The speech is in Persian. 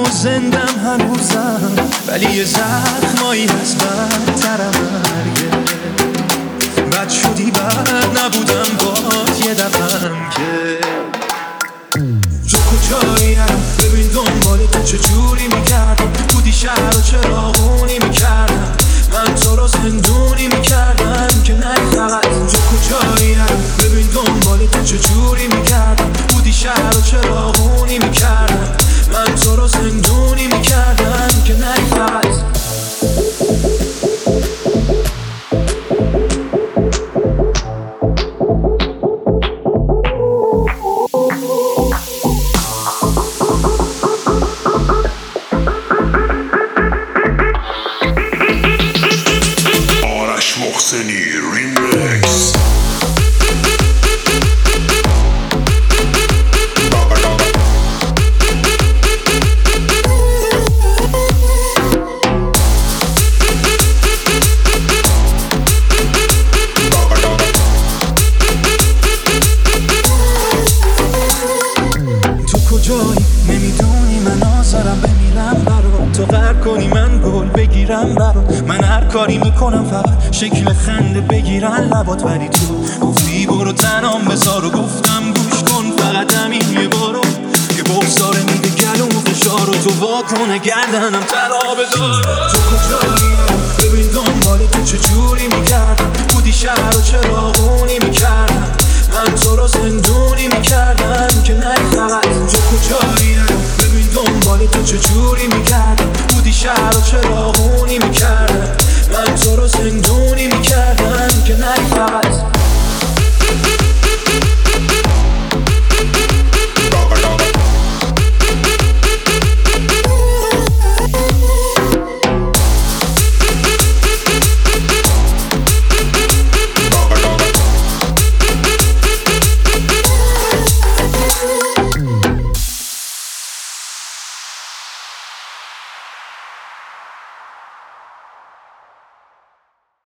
زندم هنوزم، ولی یه زخمایی هست بدترم مرگه. بد شدی بد نبودم باد یه دفعم که تو کجایی هم ببین دنبال تو چجوری میکردم، بودی شهر و چراغونی میکردم، من تو رو زندونی میکردم که نری فقط. تو کجایی هم ببین دنبال تو چجوری میکردم، بودی شهر و چراغونی میکردم، من تو رو زندونی میکردم که نری فقط. Remix. تو کجایی نمیدونی من آزارم بمیرم برات، تو غر کنی من گل بگیرم برات، من هر کاری میکنم فقط شکل خنده بگیرن لبات، ولی تو گفتی برو تنام بذار و گفتم گوش کن فقط همین یه بارو، یه بغضاره میده گلوم فشار و تو واکنه گردنم طلا بذار. تو کجایی ببین دنبال تو چجوری میکردم، بودی شهر و چراغونی میکردم، من تو رو زندونی میکردم که نه